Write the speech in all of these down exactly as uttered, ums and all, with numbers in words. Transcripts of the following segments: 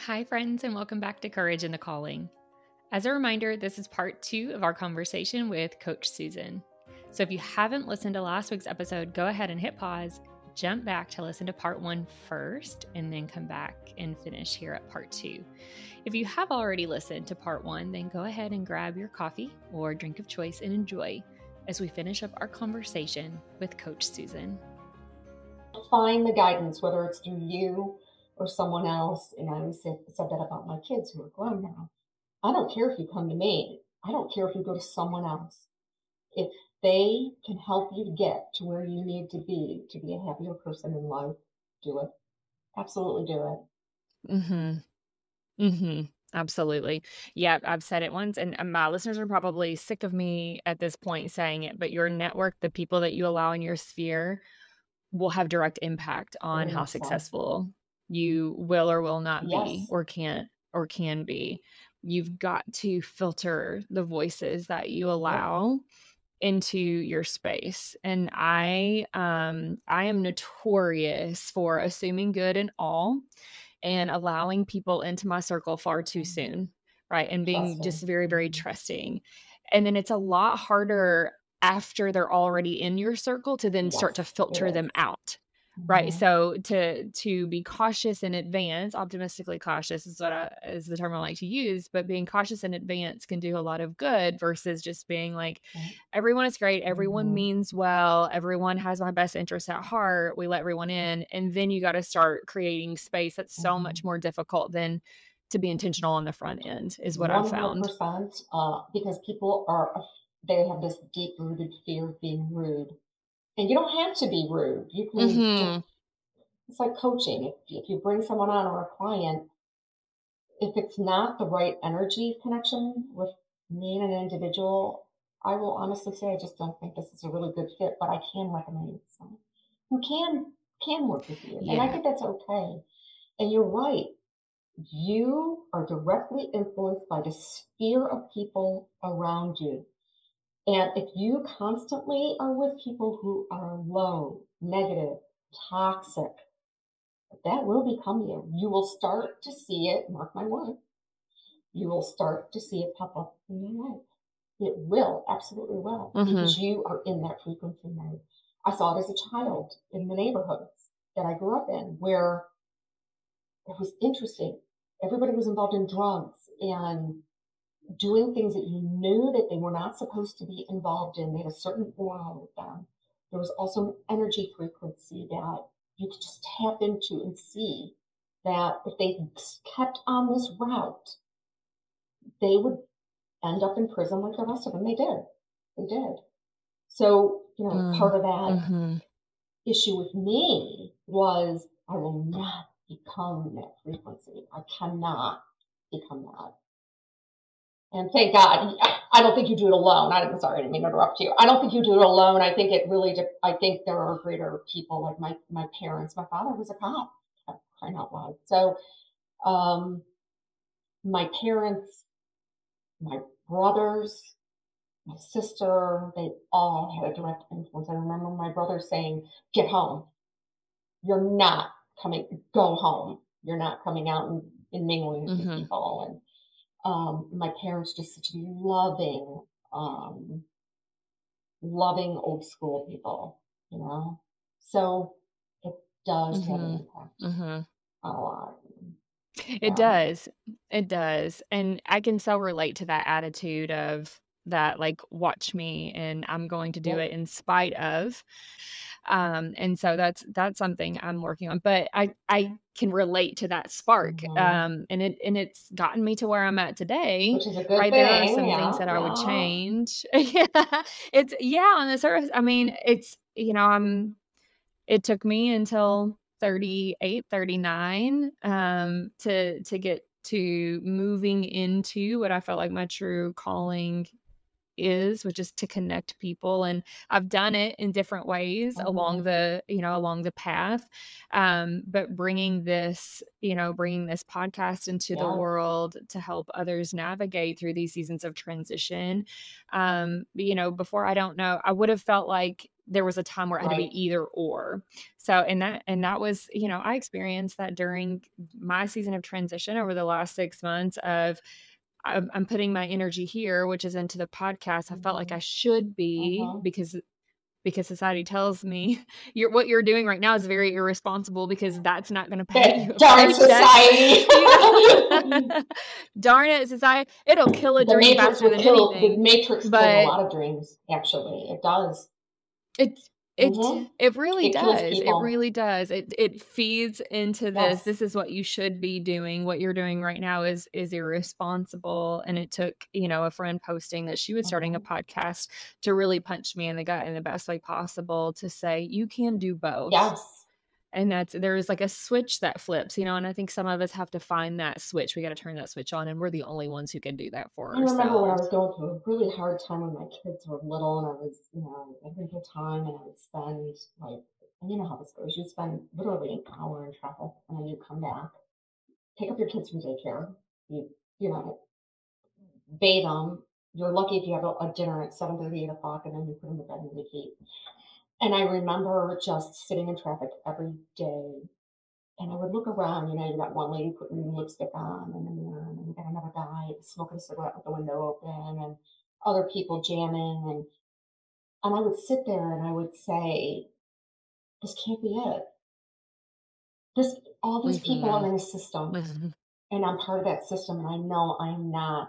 Hi, friends, and welcome back to Courage in the Calling. As a reminder, this is part two of our conversation with Coach Susan. So if you haven't listened to last week's episode, go ahead and hit pause, jump back to listen to part one first, and then come back and finish here at part two. If you have already listened to part one, then go ahead and grab your coffee or drink of choice and enjoy as we finish up our conversation with Coach Susan. Find the guidance, whether it's through you or someone else. And I always said, said that about my kids who are grown now. I don't care if you come to me. I don't care if you go to someone else. If they can help you get to where you need to be to be a happier person in life, do it. Absolutely do it. Mm-hmm. Mm-hmm. Absolutely. Yeah, I've said it once, and my listeners are probably sick of me at this point saying it, but your network, the people that you allow in your sphere, will have direct impact on how successful you will or will not be, Yes. or can't or can be. You've got to filter the voices that you allow into your space. And I um I am notorious for assuming good in all and allowing people into my circle far too soon, right? And being Trusting. just very, very trusting. And then it's a lot harder after they're already in your circle to then Yes, start to filter them out. Right. Mhm. So to to be cautious in advance, optimistically cautious is what I, is the term I like to use, but being cautious in advance can do a lot of good versus just being like, Right. everyone is great, everyone Mhm. means well, everyone has my best interests at heart, we let everyone in, and then you got to start creating space. That's so Mhm. much more difficult than to be intentional on the front end, is what I've one hundred found. percent, uh, because people are, they have this deep-rooted fear of being rude. And you don't have to be rude. You can just, Mm-hmm. it's like coaching. If, if you bring someone on or a client, if it's not the right energy connection with me and an individual, I will honestly say I just don't think this is a really good fit, but I can recommend someone who can can work with you. And I Yeah. think that's okay. And you're right. You are directly influenced by the sphere of people around you. And if you constantly are with people who are low, negative, toxic, that will become you. You will start to see it, mark my word, you will start to see it pop up in your life. It will, absolutely will, Mm-hmm. because you are in that frequency mode. I saw it as a child in the neighborhoods that I grew up in, where it was interesting. Everybody was involved in drugs and doing things that you knew that they were not supposed to be involved in. They had a certain aura with them. There was also an energy frequency that you could just tap into and see that if they kept on this route, they would end up in prison like the rest of them. They did. They did. So, you know, part of that Mm-hmm. issue with me was I will not become that frequency. I cannot become that. And thank God, I don't think you do it alone. I'm sorry, I didn't mean to interrupt you. I don't think you do it alone. I think it really, I think there are greater people like my, my parents. My father was a cop, I'm crying out loud. So um, my parents, my brothers, my sister, they all had a direct influence. I remember my brother saying, get home. You're not coming, go home. You're not coming out and, and mingling with Mm-hmm. people. And um, my parents just such loving, um, loving old school people, you know? So it does have an Mm-hmm. impact Mm-hmm. a lot. It Yeah. does. It does. And I can so relate to that attitude of that, like, watch me and I'm going to do Yep. it in spite of. Um, and so that's that's something I'm working on. But I I can relate to that spark. Mhm. Um, and it and it's gotten me to where I'm at today. Which is a good Right. There are thing. some things Yeah. that I would Yeah. change. Yeah. It's yeah, on the surface. I mean, it's you know, I'm it took me until thirty-eight, thirty-nine um, to to get to moving into what I felt like my true calling is, which is to connect people. And I've done it in different ways along Mhm. the, you know, along the path. Um, but bringing this, you know, bringing this podcast into the Yes. world to help others navigate through these seasons of transition. Um, you know, before I don't know, I would have felt like there was a time where it had to Right. be either or. So, and that, and that was, you know, I experienced that during my season of transition over the last six months of, I'm, I'm putting my energy here, which is into the podcast. I felt like Mm-hmm. I should be, Mm-hmm. because because society tells me you're what you're doing right now is very irresponsible because that's not going to pay you That a darn paycheck. society. You know? Darn it, society. It'll kill a The dream Matrix faster will than kill, the anything. Matrix kills a But lot of dreams, actually. It does. it it Mm-hmm. it really It kills does. It people. really does. It it feeds into this. Yes. This is what you should be doing. What you're doing right now is is irresponsible. And it took, you know, a friend posting that she was starting Mm-hmm. a podcast to really punch me in the gut in the best way possible to say you can do both. Yes. And that's, there's like a switch that flips, you know, and I think some of us have to find that switch. We got to turn that switch on, and we're the only ones who can do that for I ourselves. remember when I was going through a really hard time when my kids were little, and I was, you know, having a good time, and I would spend, like, and you know how this goes, you spend literally an hour in traffic, and then you come back, pick up your kids from daycare, you, you know, bathe them. You're lucky if you have a, a dinner at seven thirty, eight o'clock, and then you put them to bed and repeat. And I remember just sitting in traffic every day, and I would look around, you know, you got one lady putting lipstick on, and then, and then you got another guy smoking a cigarette with the window open, and other people jamming, and and I would sit there and I would say, this can't be it. This, all these people are in a system, Mhm. and I'm part of that system, and I know I'm not,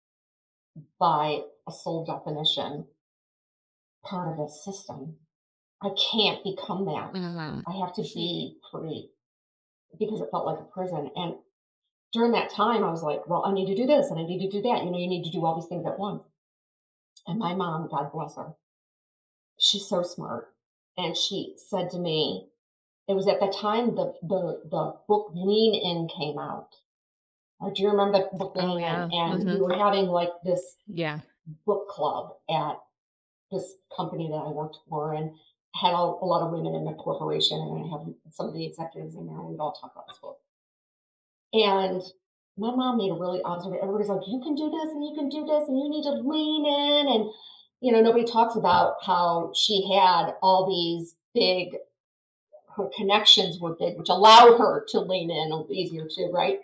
by a sole definition, part of this system. I can't become that. Mhm. I have to be free, because it felt like a prison. And during that time, I was like, well, I need to do this and I need to do that. You know, you need to do all these things at once. And my mom, God bless her, she's so smart. And she said to me, it was at the time the the, the book Lean In came out. Uh, do you remember the book Lean Oh, In? yeah. And we Mhm. were having like this Yeah. book club at this company that I worked for, and had a, a lot of women in the corporation, and I had some of the executives in there, and we'd all talk about this book. And my mom made a really observation. Everybody's like, you can do this and you can do this and you need to lean in. And, you know, nobody talks about how she had all these big, her connections were big, which allowed her to lean in easier too, right?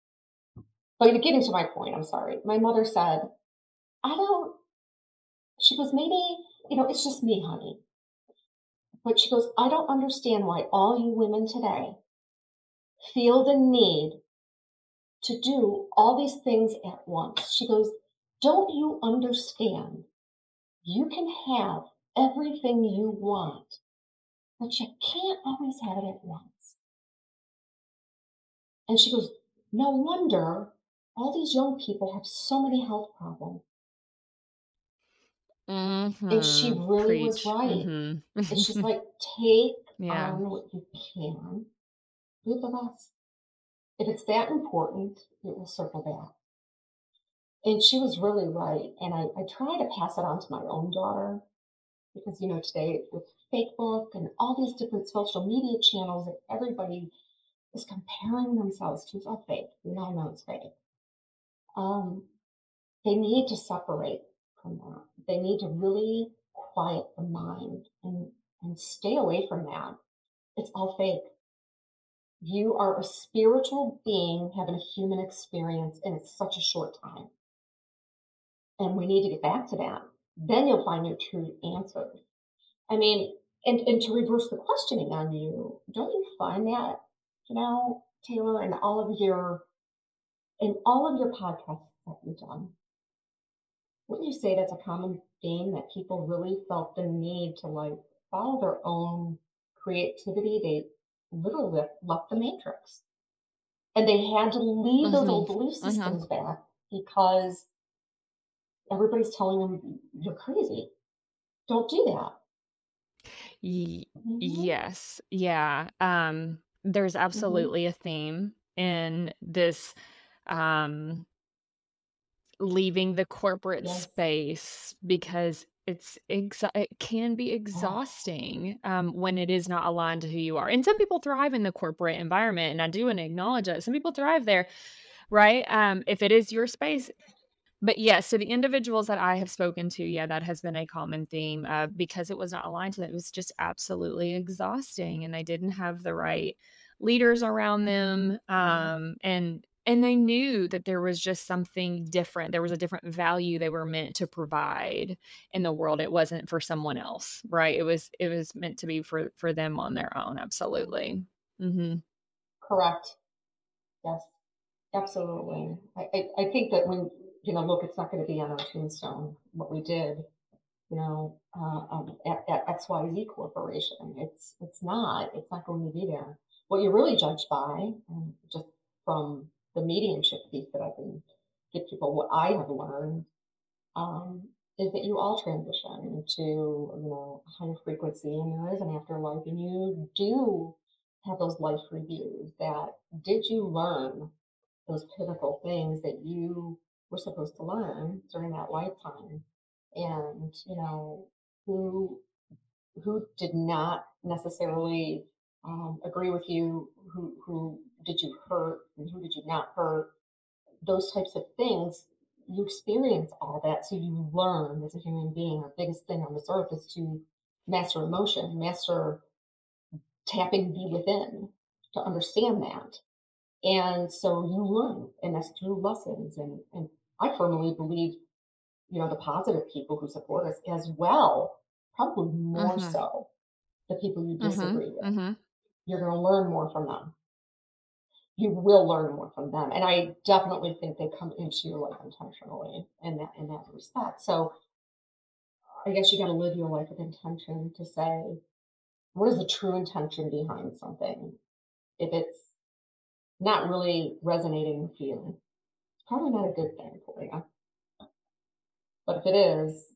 But getting to my point, I'm sorry. My mother said, I don't, she goes, maybe, you know, it's just me, honey. But she goes, I don't understand why all you women today feel the need to do all these things at once. She goes, don't you understand? You can have everything you want, but you can't always have it at once. And she goes, no wonder all these young people have so many health problems. Mm-hmm. And she really Preach. was right. Mm-hmm. And she's like, take Yeah. on what you can, do the rest. If it's that important, it will circle back. And she was really right. And I, I try to pass it on to my own daughter, because, you know, today with Facebook and all these different social media channels that everybody is comparing themselves to, it's all fake. We all know it's fake. Um, they need to separate from that. They need to really quiet the mind and, and stay away from that. It's all fake. You are a spiritual being having a human experience, and it's such a short time. And we need to get back to that. Then you'll find your true answers. I mean, and, and to reverse the questioning on you, don't you find that, you know, Taylor, in all of your in all of your podcasts that you've done, wouldn't you say that's a common theme, that people really felt the need to like follow their own creativity? They literally left the matrix, and they had to leave those old Mm-hmm. belief Mm-hmm. systems back, because everybody's telling them you're crazy. Don't do that. Y- Mm-hmm. yes. Yeah. Um, there's absolutely a theme in this, um, leaving the corporate Yes. space, because it's exa- it can be exhausting um, when it is not aligned to who you are. And some people thrive in the corporate environment, and I do want to acknowledge that some people thrive there, right? Um, if it is your space, But yes, so the individuals that I have spoken to, yeah, that has been a common theme, uh, because it was not aligned to them. It was just absolutely exhausting, and they didn't have the right leaders around them, Mhm. um, and and they knew that there was just something different. There was a different value they were meant to provide in the world. It wasn't for someone else, right? It was it was meant to be for for them on their own. Absolutely. Mhm. Correct. Yes, absolutely. I, I, I think that when, you know, look, it's not going to be on our tombstone what we did, you know, uh, um, at, at X Y Z Corporation. It's it's not. It's not going to be there. What you're really judged by, and just from the mediumship piece that I've been give people, what I have learned, um, is that you all transition to, you know, a higher frequency, and there is an afterlife, and you do have those life reviews. That did you learn those pivotal things that you were supposed to learn during that lifetime? And, you know, who who did not necessarily um, agree with you? Who who did you hurt, and who did you not hurt? Those types of things. You experience all that, so you learn as a human being. The biggest thing on this earth is to master emotion, master tapping the within, to understand that. And so you learn, and that's through lessons. And, and I firmly believe, you know, the positive people who support us as well, probably more Mhm. so the people you Mhm. disagree with. Mhm. You're going to learn more from them. You will learn more from them. And I definitely think they come into your life intentionally in that in that respect. So I guess you got to live your life with intention to say, what is the true intention behind something? If it's not really resonating with you, it's probably not a good thing for you. But if it is,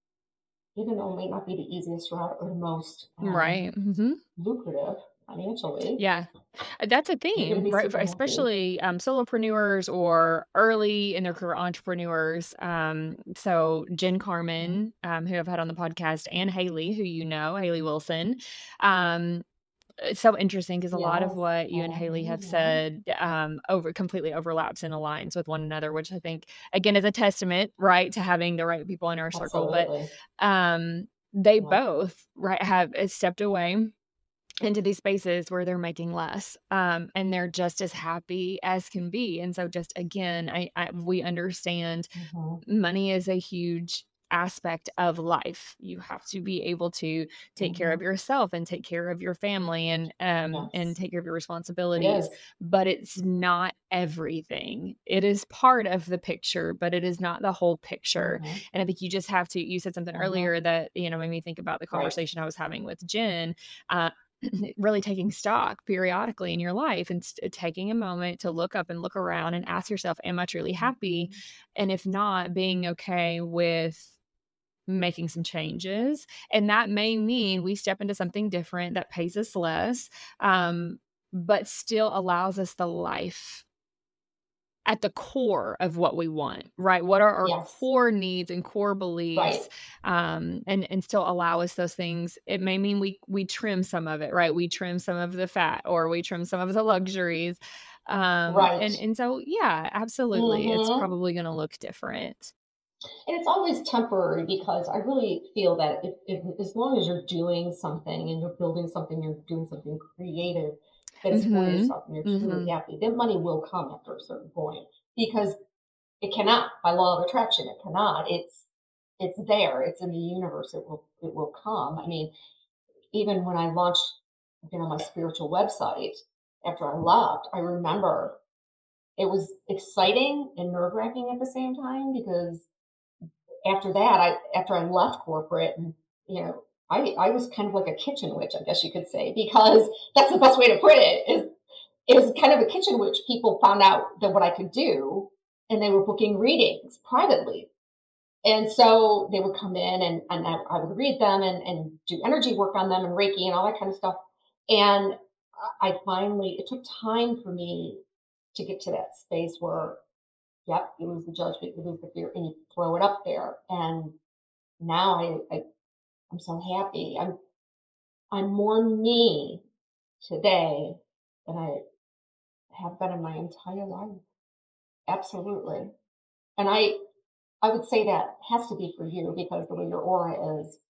even though it may not be the easiest route or the most um, Right. Mhm. lucrative financially, Yeah. Uh, That's a you're going to theme, be right? For super happy. especially um, solopreneurs or early in their career entrepreneurs. Um, so Jen Mhm. Carmen, um, who I've had on the podcast, and Haley, who you know, Haley Wilson. Um, it's so interesting because a lot of Yes. what you and Oh, Haley have yeah. said um, over completely overlaps and aligns with one another, which I think again is a testament, right, to having the right people in our circle. But Absolutely. um, they Yeah. both right have uh, stepped away into these spaces where they're making less, um, and they're just as happy as can be. And so just again, I, I we understand Hmm. money is a huge aspect of life. You have to be able to take care Hmm. of yourself and take care of your family and um and Yes, take care of your it responsibilities, is. but it's not everything. It is part of the picture, but it is not the whole picture. Hmm. And I think you just have to you said something Hmm. earlier that, you know, made me think about the Right. conversation I was having with Jen. Uh, really taking stock periodically in your life and st- taking a moment to look up and look around and ask yourself, am I truly happy? Hmm. And if not, being okay with making some changes. And that may mean we step into something different that pays us less, um, but still allows us the life at the core of what we want, right? What are our Yes. core needs and core Right. beliefs, um, and and still allow us those things. It may mean we we trim some of it, right? We trim some of the fat, or we trim some of the luxuries, um, Right. and and so yeah, absolutely, it's Hmm. probably going to look different. And it's always temporary, because I really feel that if, if as long as you're doing something and you're building something, you're doing something creative that is for Mhm. yourself and you're truly Mhm. happy, then money will come after a certain point, because it cannot, by law of attraction, it cannot. It's it's there. It's in the universe. It will it will come. I mean, even when I launched, you know, my spiritual website after I left, I remember it was exciting and nerve wracking at the same time, because after that, I after I left corporate, and you know, I I was kind of like a kitchen witch, I guess you could say, because that's the best way to put it. Is it was kind of a kitchen witch. People found out that what I could do, and they were booking readings privately. And so they would come in, and, and I, I would read them, and, and do energy work on them and Reiki and all that kind of stuff. And I finally, it took time for me to get to that space where, yep, you lose the judgment, you lose the fear, and you throw it up there. And now I, I I'm so happy. I'm I'm more me today than I have been in my entire life. Absolutely. And I I would say that has to be for you because the way your aura is,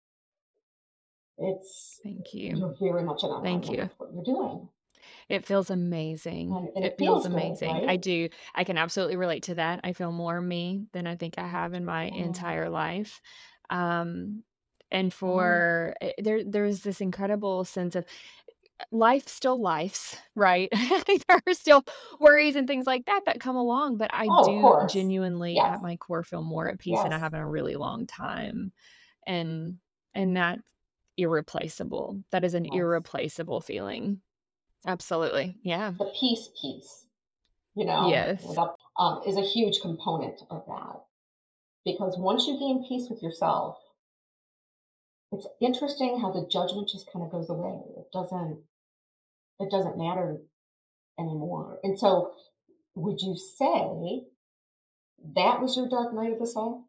it's, Thank you. you're very much in Thank alignment you. with what you're doing. It feels amazing. And, and It it feels feels good, amazing. I right? do. I can absolutely relate to that. I feel more me than I think I have in my Oh, entire life. Um, and oh, for eh, there, there's this incredible sense of life still lifes, right? There are still worries and things like that that come along, but I oh, of do course. genuinely Yes, at my core feel more at peace than I yes, have in a really long time. And and that irreplaceable. That is an yes. irreplaceable feeling. Absolutely. Yeah. The peace piece, you know, Yes. without, um, is a huge component of that. Because once you gain peace with yourself, it's interesting how the judgment just kind of goes away. It doesn't, it doesn't matter anymore. And so, would you say that was your dark night of the soul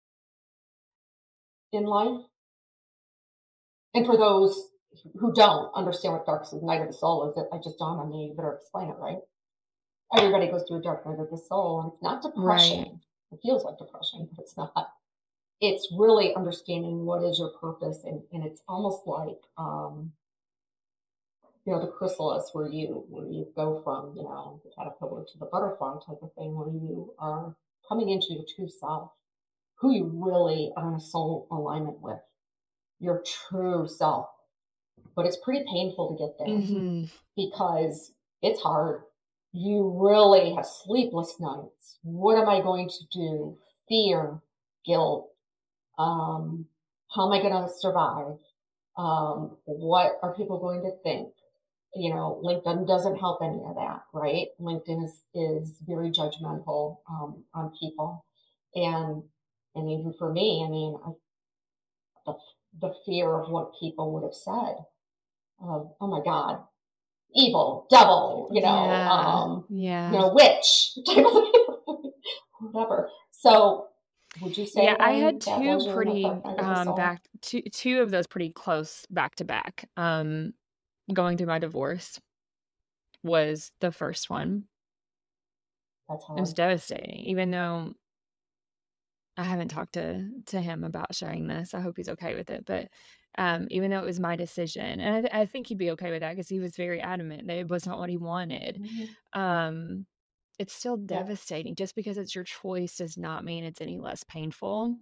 in life? And for those who don't understand what dark night of the soul is, it I just dawned on me, you better explain it, right? Everybody goes through a dark night of the soul, and it's not Right. depression. It feels like depression, but it's not. It's really understanding what is your purpose, and, and it's almost like um, you know, the chrysalis where you where you go from, you know, the caterpillar to the butterfly type of thing, where you are coming into your true self, who you really are in a soul alignment with, your true self. But it's pretty painful to get there Mhm. because it's hard. You really have sleepless nights. What am I going to do? Fear, guilt. Um, how am I going to survive? Um, what are people going to think? You know, LinkedIn doesn't help any of that, right? LinkedIn is is very judgmental um, on people, and and even for me, I mean, I, the the fear of what people would have said. Of, oh my God, evil, devil, you know, Yeah. um, you Yeah. know, witch, type of thing, whatever. So, would you Yeah, say I had then that two was your dark pretty, night of the um, soul? back two two of those pretty close back to back. Um, going through my divorce was the first one. That's It was hard. devastating, even though I haven't talked to to him about sharing this. I hope he's okay with it, but, um, even though it was my decision, and I th I think he'd be okay with that because he was very adamant that it was not what he wanted. Mhm. Um, it's still Yep, devastating. Just because it's your choice does not mean it's any less painful.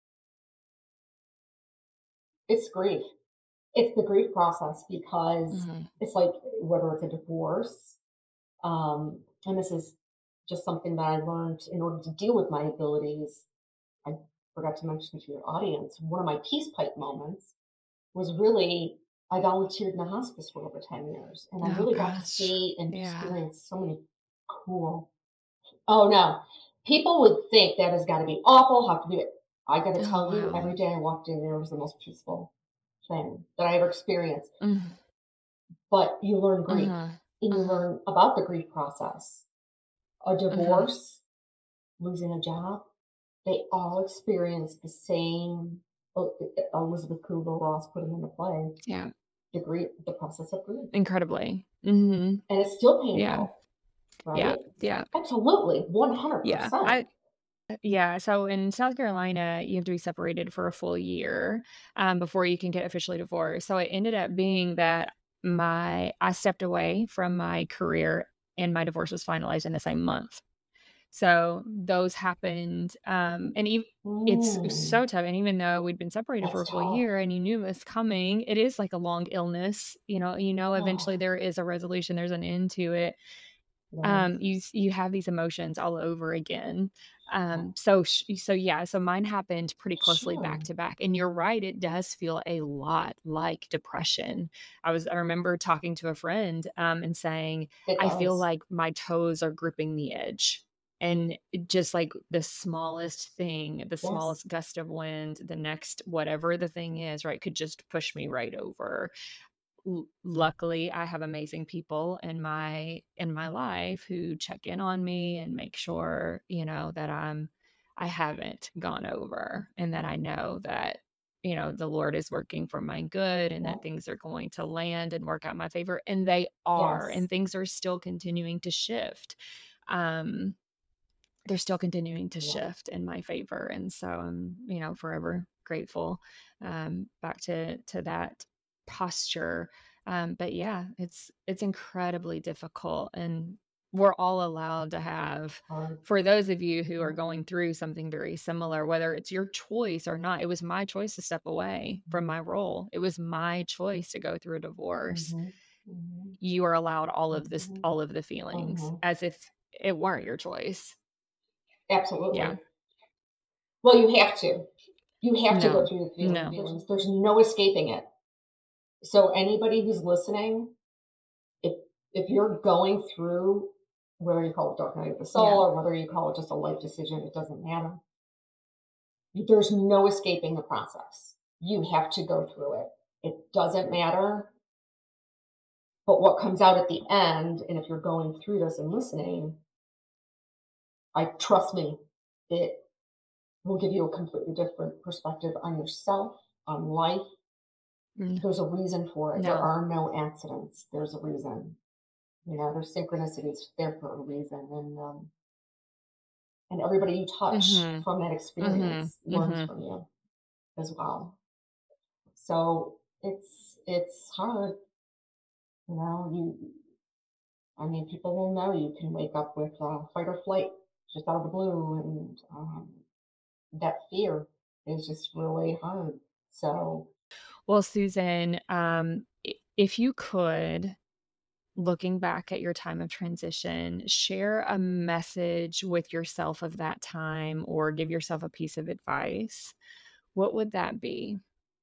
it's grief. It's the grief process because Mhm. it's like whether it's a divorce, um, and this is just something that I learned in order to deal with my abilities. I forgot to mention to your audience, one of my peace pipe moments was really I volunteered in the hospice for over ten years, and I Oh really got to gosh. see and Yeah. experience so many cool. Oh no, people would think that has got to be awful. How to do it? I got to Oh, tell you, wow. every day I walked in there was the most peaceful thing that I ever experienced. Mhm, But you learn grief, uh-huh, and you uh-huh, learn about the grief process. A uh-huh. divorce, losing a job, they all experience the same. Oh, Elizabeth Kubler-Ross put it into play. Yeah, The grief, the process of grief, incredibly. Mhm. and it's still Yeah, painful, yeah, right? yeah, Absolutely, one hundred yeah. percent. I yeah, so in South Carolina, you have to be separated for a full year, um, before you can get officially divorced. So it ended up being that my I stepped away from my career and my divorce was finalized in the same month. So those happened, um, and ev it's Mm, so tough, and even though we'd been separated for that's a full tough. year and you knew it was coming, it is like a long illness, you know you know eventually Oh, there is a resolution, there's an end to it. yes. Um, you s you have these emotions all over again. Oh, Um, so sh so yeah, so mine happened pretty closely back sure, to back, and you're right, it does feel a lot like depression. I was I remember talking to a friend, um, and saying, it "I feel does. like my toes are gripping the edge." And it just like the smallest thing, the Yes, smallest gust of wind, the next whatever the thing is, right, could just push me right over. L luckily, I have amazing people in my in my life who check in on me and make sure, you know, that I'm I haven't gone over and that I know that, you know, the Lord is working for my good and that yep, things are going to land and work out in my favor, and they are, yes. and things are still continuing to shift. Um they're still continuing to Yeah. shift in my favor. And so I'm, you know, forever grateful, um, back to, to that posture. Um, but yeah, it's, it's incredibly difficult, and we're all allowed to have, Hard. for those of you who are Mhm. going through something very similar, whether it's your choice or not. It was my choice to step away from my role. It was my choice to go through a divorce. Mhm. Mhm. You are allowed all of this, Mhm. all of the feelings, Mhm. as if it weren't your choice. Yeah. Absolutely. Well, you have to. You have to go No, through the feeling no. feelings. There's no escaping it. So anybody who's listening, if if you're going through, whether you call it dark night of the Yeah. soul or whether you call it just a life decision, it doesn't matter. There's no escaping the process. You have to go through it. It doesn't matter. But what comes out at the end, and if you're going through this and listening, I trust me, it will give you a completely different perspective on yourself, on life. Mm, There's a reason for it. There No. are no accidents. There's a reason. You know, there's synchronicities there for a reason, and um, and everybody you touch Mhm. from that Mhm. experience learns Mhm. from you as well. So it's it's hard. You know, you. I mean, people will know you can wake up with uh, fight or flight just out of the blue, and um, that fear is just really hard. So, Well, Susan, um, i- if you could, looking back at your time of transition, share a message with yourself of that time, or give yourself a piece of advice, what would that be?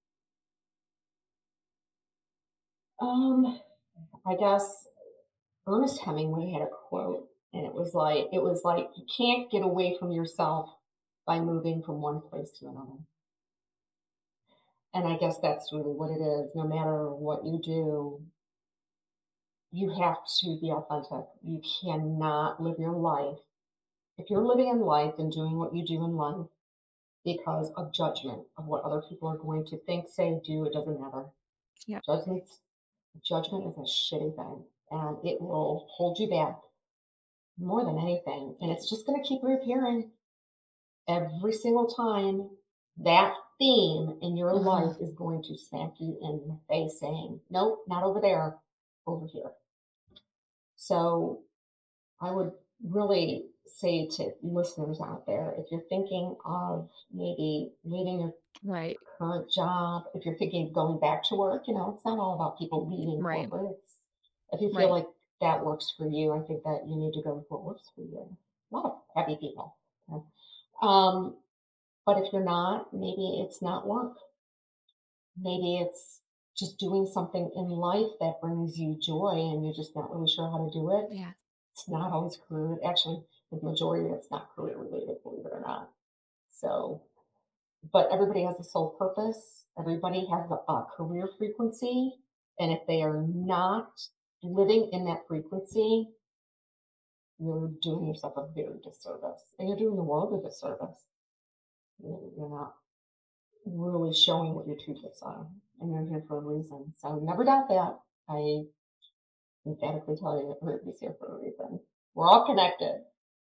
um, I guess Ernest Hemingway had a quote, and it was like, it was like you can't get away from yourself by moving from one place to another. And I guess that's really what it is. No matter what you do, you have to be authentic. You cannot live your life. If you're living in life and doing what you do in life because of judgment of what other people are going to think, say, do, it doesn't matter. Yeah. Judgment, judgment is a shitty thing, and it will hold you back more than anything. And it's just going to keep reappearing every single time. That theme in your Mhm. life is going to smack you in the face saying, nope, not over there, over here. So I would really say to listeners out there, if you're thinking of maybe leaving your Right. current job, if you're thinking of going back to work, you know, it's not all about people leaving Right. corporate. It's, if you feel Right. like that works for you, I think that you need to go with what works for you. A lot of happy people. Okay? Um, but if you're not, maybe it's not work. Maybe it's just doing something in life that brings you joy and you're just not really sure how to do it. Yeah. It's not always career. Actually, the majority of it's not career related, believe it or not. So, but everybody has a soul purpose. Everybody has a, a career frequency. And if they are not living in that frequency, you're doing yourself a very disservice. And you're doing the world a disservice. You're you're not really showing what your true gifts are. And you're here for a reason. So never doubt that. I emphatically tell you that everybody's here for a reason. We're all connected.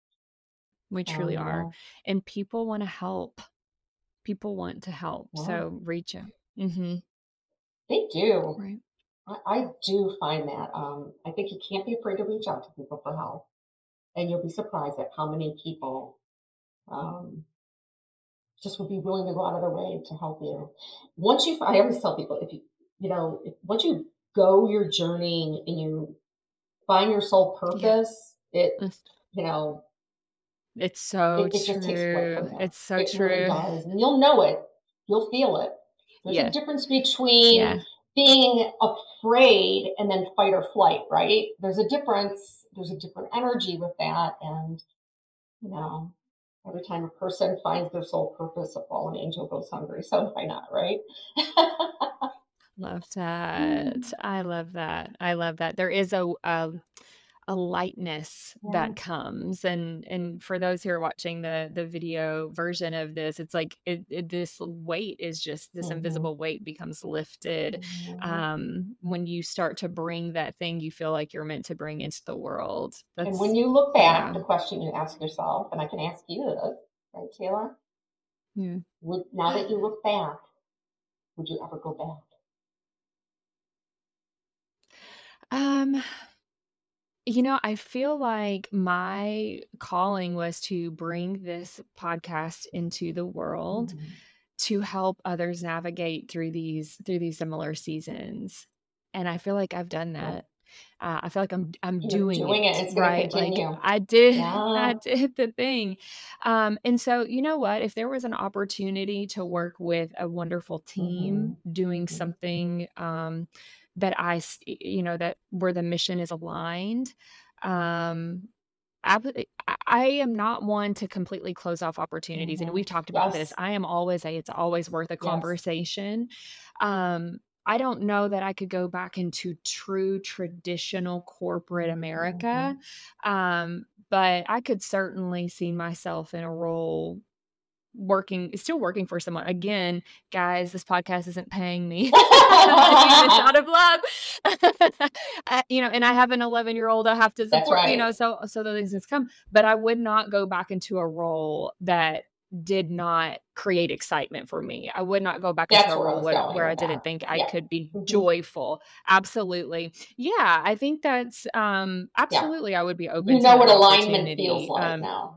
We So, truly you are. know, And people want to help. People want to help. well, So reach out. Mhm. they do. Right. I, I do find that. Um, I think you can't be afraid to reach out to people for help. And you'll be surprised at how many people um, just would be willing to go out of their way to help you. Once you, I always tell people, if you, you know, if, once you go your journey and you find your soul Yeah. purpose, it, It's you know, it's so it, it just takes away true. from there. It's so It really true. does. And you'll know it. You'll feel it. There's a Yeah. difference between Yeah. being afraid and then fight or flight, right? There's a difference. There's a different energy with that. And, you know, every time a person finds their soul purpose, a fallen angel goes hungry. So why not, right? Love that. I love that. I love that. There is a um a lightness Yeah. that comes. And and for those who are watching the the video version of this, it's like it, it, this weight is just this Mm-hmm. invisible weight becomes lifted Mm-hmm. um, when you start to bring that thing you feel like you're meant to bring into the world. And when That's you look back, yeah. the question you ask yourself, and I can ask you this, right, Taylor? Yeah. Would now that you look back, would you ever go back? Um, you know, I feel like my calling was to bring this podcast into the world Mm-hmm. to help others navigate through these through these similar seasons. And I feel like I've done Yep. that. Uh, I feel like I'm I'm You're doing doing it. it, It's going to right? Like continue. I did I Yeah. did the thing. Um, and so you know what? If there was an opportunity to work with a wonderful Mm-hmm. team doing Mm-hmm. something um that I s- you know that where the mission is aligned, um ab- I I am not one to completely close off opportunities, and Mm-hmm. we've talked about this. Yes. I am always a it's always worth a Yes. conversation. Um, I don't know that I could go back into true traditional corporate Mm-hmm. America, um, but I could certainly see myself in a role working still working for someone. Again, guys, this podcast isn't paying me. I'm doing this out of love. I, you know, and I have an eleven year old I have to That's support, you right. know, so so those things come. But I would not go back into a role that did not create excitement for me. I would not go back into That's a where I role was where, going where I with didn't that. think I Yeah. could be Mm-hmm. joyful. Absolutely. Yeah, I think that's um Yeah. absolutely I would be open You to know that what alignment feels opportunity. like Um now.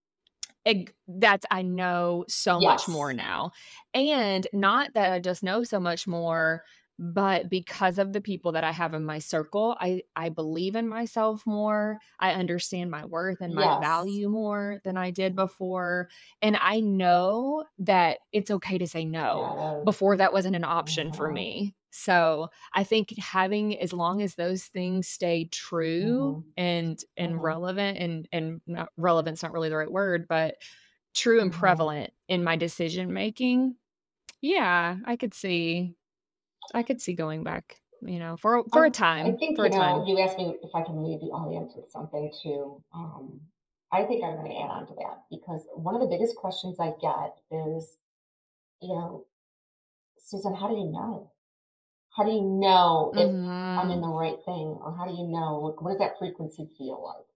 Eg that's I know so much more Yes. now. And not that I just know so much more, but because of the people that I have in my circle, I I believe in myself more. I understand my worth and my Yes. value more than I did before. And I know that it's okay to say no. Yeah, it is. Before that wasn't an option for Mm-hmm. me. So I think having as long as those things stay true Mm-hmm. and and Mm-hmm. relevant and and not relevant's not really the right word, but true and Mm-hmm. prevalent in my decision making, yeah, I could see I could see going back, you know, for I, for a I time, think, for you a know, time. you asked me if I can leave the audience with something too. Um, I think I'm going to add on to that because one of the biggest questions I get is, you know, Susan, how do you know? How do you know if I'm in the Mhm. right thing? Or how do you know, what, what does that frequency feel like?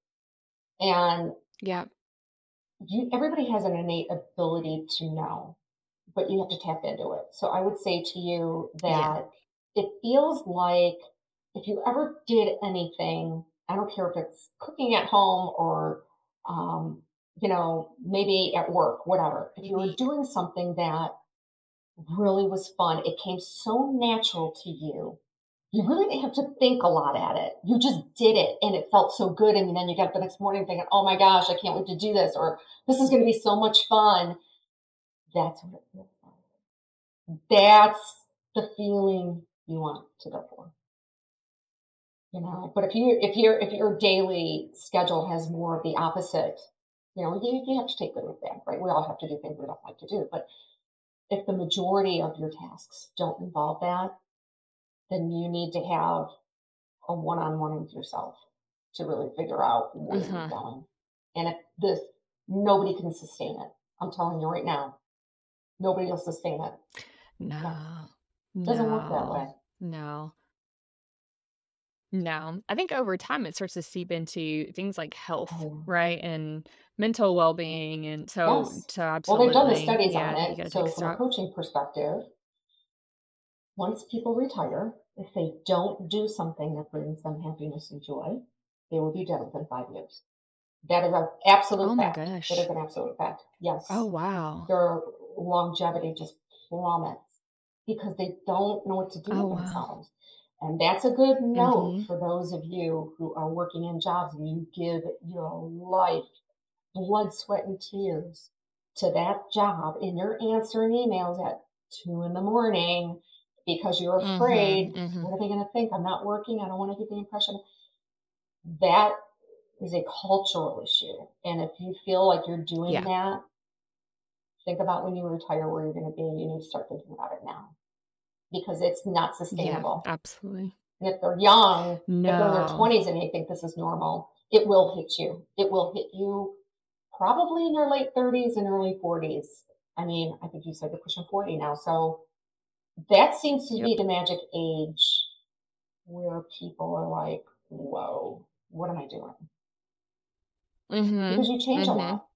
And Yeah. you, everybody has an innate ability to know, but you have to tap into it. So I would say to you Yeah. that it feels like if you ever did anything, I don't care if it's cooking at home or, um, you know, maybe at work, whatever. If you were Maybe. doing something that really was fun, it came so natural to you. You really didn't have to think a lot at it. You just did it and it felt so good. And then you got up the next morning thinking, oh my gosh, I can't wait to do this, or this is going to be so much fun. That's what it feels like. That's the feeling you want to go for. You know, but if you if your if your daily schedule has more of the opposite, you know, you, you have to take good with bad, right? We all have to do things we don't like to do. But if the majority of your tasks don't involve that, then you need to have a one-on-one with yourself to really figure out where you're Mhm. going. And if this nobody can sustain it. I'm telling you right now, nobody will sustain it. No, No. doesn't work that way. No. No. No. I think over time it starts to seep into things like health, Oh, right? And mental well-being, and so yes. so Well, they've done the absolutely. studies on Yeah, you it. gotta take So from a stock. coaching perspective, once people retire, if they don't do something that brings them happiness and joy, they will be dead within five years. That is an Oh absolute my fact. That is gosh. an absolute fact. Oh, Yes. wow. Their longevity just plummets because they don't know what to do Oh, with wow. themselves. And that's a good note Mhm. for those of you who are working in jobs and you give your life, blood, sweat, and tears to that job, and you're answering emails at two in the morning because you're Mhm, afraid, what mhm. are they going to think? I'm not working. I don't want to give the impression. That is a cultural issue. And if you feel like you're doing Yeah, that, think about when you retire where you're going to be. You need to start thinking about it now because it's not yeah, sustainable. absolutely. And if they're young, if they're in their No. twenties and they think this is normal, it will hit you. It will hit you probably in your late thirties and early forties. I mean, I think you said you're pushing forty now. So that seems to be Yep. the magic age where people are like, whoa, what am I doing? Mm-hmm. Because you change a Mm-hmm. lot.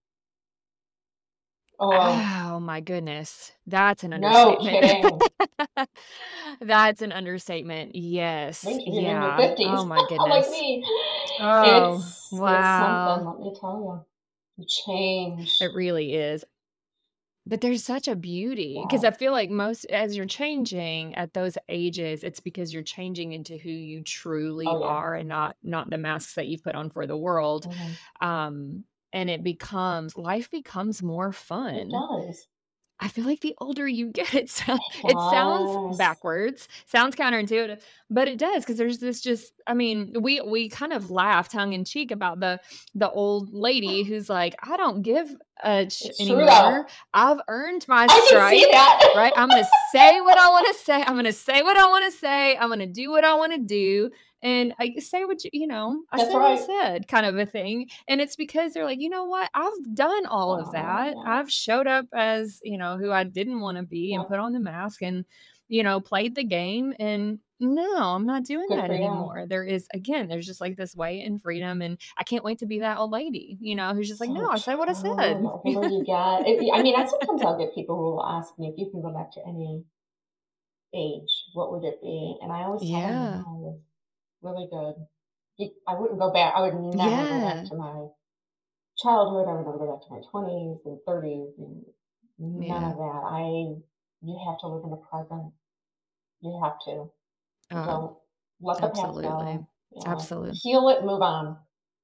Oh, Oh my goodness. That's an no understatement. kidding. That's an understatement. Yes. Means you're in your Yeah. fifties, Oh my like goodness. me. Oh, It's it's something, wow. let me tell you. You change. It really is. But there's such a beauty because Yeah. I feel like most as you're changing at those ages, it's because you're changing into who you truly Oh yeah. are and not not the masks that you've put on for the world. Mhm. Um, and it becomes life becomes more It fun. does. I feel like the older you get, it sounds It it sounds does. backwards, sounds counterintuitive, but it does because there's this just I mean, we we kind of laugh tongue in cheek about the the old lady who's like, "I don't give a sh It's true though. anymore. I've earned my I can see stripes, that. right? I'm gonna say what I wanna say. I'm gonna say what I wanna say. I'm gonna do what I wanna do, and I say what you you know, I That's said what I right. said," kind of a thing, and it's because they're like, "You know what? I've done all of Oh that. yeah. I've showed up as, you know, who I didn't wanna be and Yeah. put on the mask and, you know, played the game, and no, I'm not doing Good that for you. anymore." There is again, there's just, like, this weight and freedom, and I can't wait to be that old lady, you know, who's just like, "No, So I said what I true. said." The older you get, it, I mean, I sometimes I'll get people who will ask me if you can go back to any age, what would it be? And I always tell them, Yeah. no, it's really good. You- I wouldn't go back. I would never go back Yeah. to my childhood. I would never go back to my twenties and thirties and none Yeah. of that. I, you have to live in the present. You have to. Oh, Don't let the past absolutely. go. Yeah. Absolutely. Heal it, move on.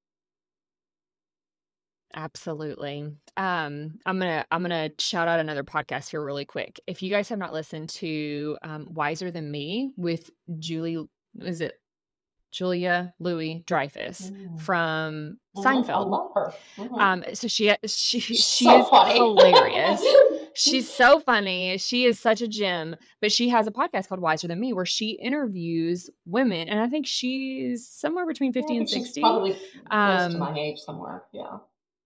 Absolutely. Um, I'm gonna I'm gonna shout out another podcast here really quick. If you guys have not listened to um, Wiser Than Me with Julie, is it Julia Louis Dreyfus Mm. from Mhm. I Seinfeld? love her. Mhm. Um, so she she She's she so is funny. hilarious. She's so funny. She is such a gem, but she has a podcast called Wiser Than Me where she interviews women, and I think she's somewhere between Yeah, I fifty and think she's sixty. probably close to Um, my age somewhere. Yeah.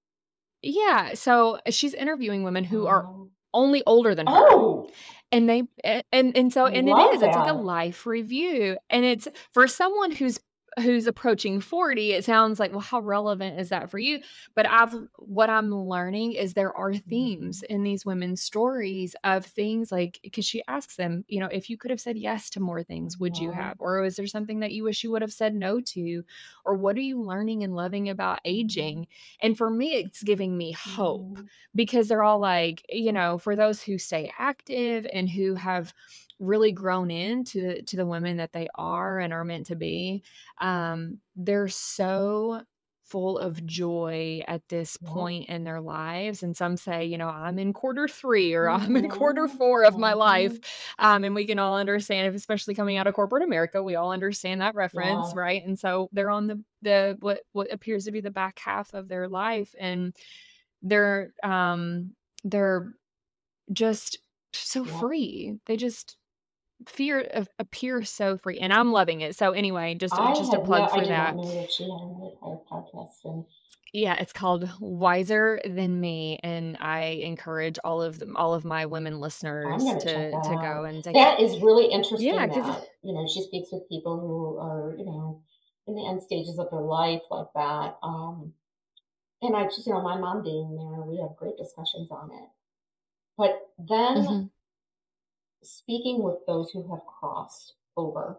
yeah, so she's interviewing women who are Um, only older than her. oh, And they a and and so I and it love is, it's like a that. life review, and it's for someone who's who's approaching forty, it sounds like, "Well, how relevant is that for you?" But I've what I'm learning is there are themes Mhm. in these women's stories of things like because she asks them, you know, "If you could have said yes to more things, would you Mhm. have? Or is there something that you wish you would have said no to? Or what are you learning and loving about aging?" And for me, it's giving me hope Mhm. because they're all like, you know, for those who stay active and who have really grown into the, to the women that they are and are meant to be, um, they're so full of joy at this Yep. point in their lives. And some say, you know, I'm in quarter three or I'm in quarter Mhm. four of my life. Mhm. Um, and we can all understand, especially coming out of corporate America, we all understand that reference, Yeah. right? And so they're on the the what what appears to be the back half of their life, and they're um they're just so Yep. free. They just fear of appear so free, and I'm loving it. So anyway, just I just a had no, plug I for did not that. know that she had another kind of podcast, and Yeah, it's called Wiser Than Me, and I encourage all of them, all of my women I'm listeners going to check to that to go out. and take it. That is really Yeah, interesting because that, you know, she speaks with people who are, you know, in the end stages of their life like that. Um, and I just, you know, my mom being there, we have great discussions on it. But then hmm speaking with those who have crossed over,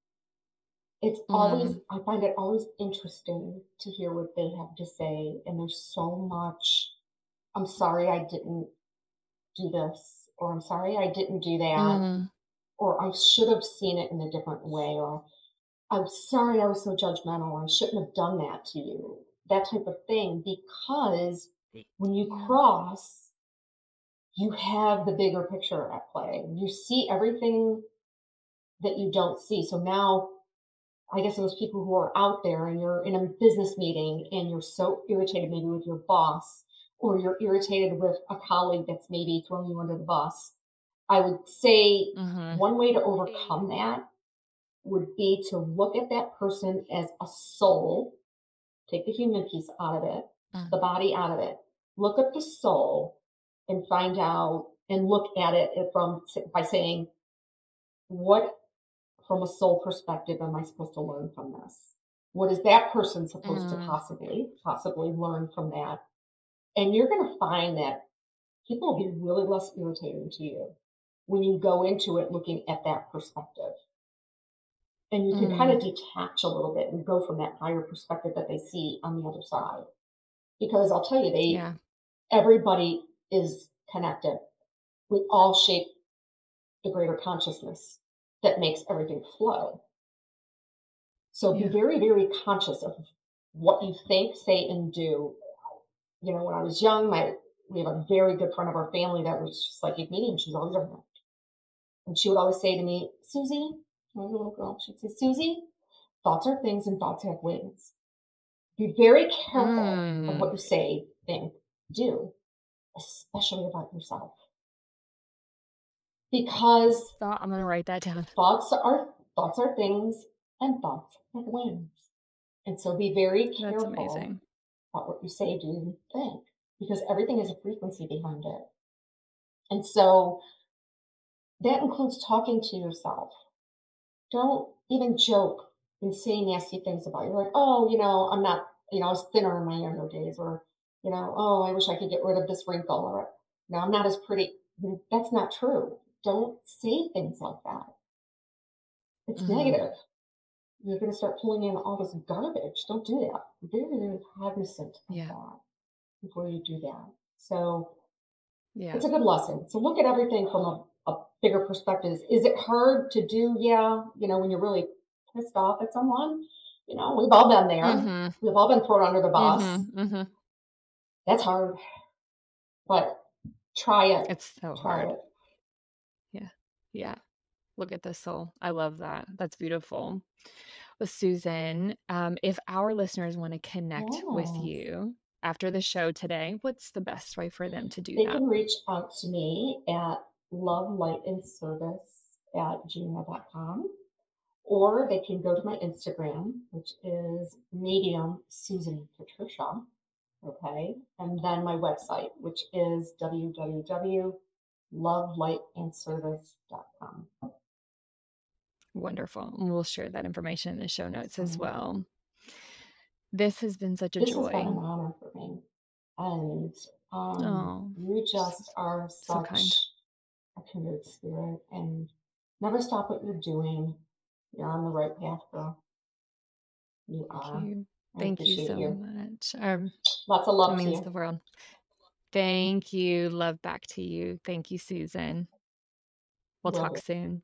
it's always, mm, I find it always interesting to hear what they have to say. And there's so much, I'm sorry I didn't do this, or I'm sorry I didn't do that, mm, or I should have seen it in a different way, or I'm sorry I was so judgmental, I shouldn't have done that to you, that type of thing. Because when you yeah, cross, you have the bigger picture at play. You see everything that you don't see. So now, I guess those people who are out there and you're in a business meeting and you're so irritated maybe with your boss, or you're irritated with a colleague that's maybe throwing you under the bus, I would say hmm one way to overcome that would be to look at that person as a soul, take the human piece out of it, Mm. the body out of it, look at the soul and find out and look at it from by saying, what from a soul perspective am I supposed to learn from this? What is that person supposed to Mm. possibly possibly learn from that? And you're going to find that people will be really less irritating to you when you go into it looking at that perspective. And you can kind of Mm. detach a little bit and go from that higher perspective that they see on the other side. Because I'll tell you, they Yeah. everybody is connected. We all shape the greater consciousness that makes everything flow. So be Yeah. very, very conscious of what you think, say, and do. You know, when I was young, my we have a very good friend of our family that was just like a medium. She was always around. And she would always say to me, Susie, my little girl, she'd say, Susie, thoughts are things and thoughts have wings. Be very careful of Mm. what you say, think, do, especially about yourself. Because Thought, I'm going to write that down. thoughts are thoughts are things and thoughts have wings. And so be very That's careful amazing. about what you say, do, and think, because everything has a frequency behind it. And so that includes talking to yourself. Don't even joke and say nasty things about you. Like, oh, you know, I'm not, you know, I was thinner in my younger days, or, you know, oh, I wish I could get rid of this wrinkle, or, you know, I'm not as pretty. That's not true. Don't say things like that. It's Mm. negative. You're going to start pulling in all this garbage. Don't do that. Be very, very cognizant of Yeah. that before you do that. So Yeah. it's a good lesson. So look at everything from a, a bigger perspective. Is it hard to do? Yeah. You know, when you're really pissed off at someone, you know, we've all been there. Mm-hmm. We've all been thrown under the bus. Mm-hmm. Mm-hmm. That's hard. But try it. It's so Try hard. it. Yeah. Yeah. Look at the soul. I love that. That's beautiful. Well, Susan, um, if our listeners want to connect with Yes. you after the show today, what's the best way for them to do They that? can reach out to me at love light and service at gmail dot com, or they can go to my Instagram, which is medium Susan Patricia. Okay. And then my website, which is w w w dot love light and service dot com. Wonderful. And we'll share that information in the show notes as Mhm. well. This has been such a This has been joy. an honor for me. And um, Oh, you just are so kind. such a kindred spirit, and never stop what you're doing. You're on the right path, girl. You Thank are. you. I Thank you appreciate so you. much. Um, Lots of it love to means you. the world. Thank you. Love back to you. Thank you, Susan. We'll Will talk do. soon.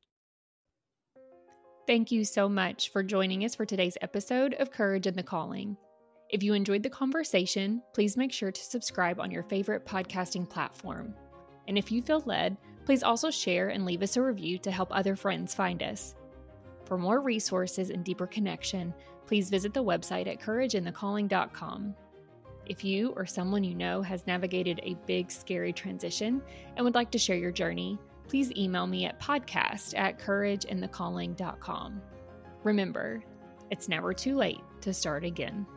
Thank you so much for joining us for today's episode of Courage and the Calling. If you enjoyed the conversation, please make sure to subscribe on your favorite podcasting platform. And if you feel led, please also share and leave us a review to help other friends find us. For more resources and deeper connection, please visit the website at courage in the calling dot com. If you or someone you know has navigated a big, scary transition and would like to share your journey, please email me at podcast at courage in the calling dot com. Remember, it's never too late to start again.